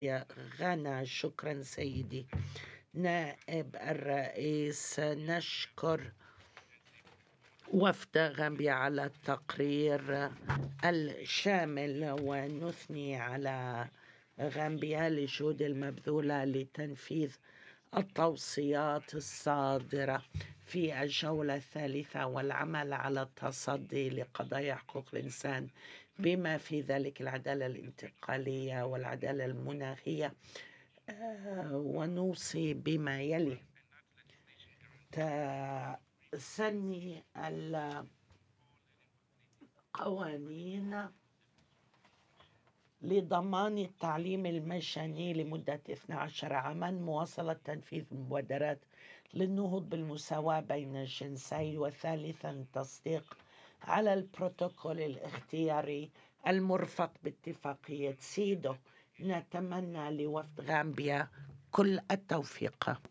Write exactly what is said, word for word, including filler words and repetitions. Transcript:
يا غنى. شكرا سيدي نائب الرئيس. نشكر وفد غامبيا على التقرير الشامل ونثني على غامبيا للجهود المبذولة لتنفيذ التوصيات الصادرة في الجولة الثالثة والعمل على التصدي لقضايا حقوق الإنسان بما في ذلك العدالة الانتقالية والعدالة المناخية. ونوصي بما يلي: تسني القوانين لضمان التعليم المجاني لمدة اثني عشر عاما، مواصلة تنفيذ مبادرات للنهوض بالمساواة بين الجنسين، وثالثا التصديق على البروتوكول الاختياري المرفق باتفاقية سيدو. نتمنى لوفد غامبيا كل التوفيق.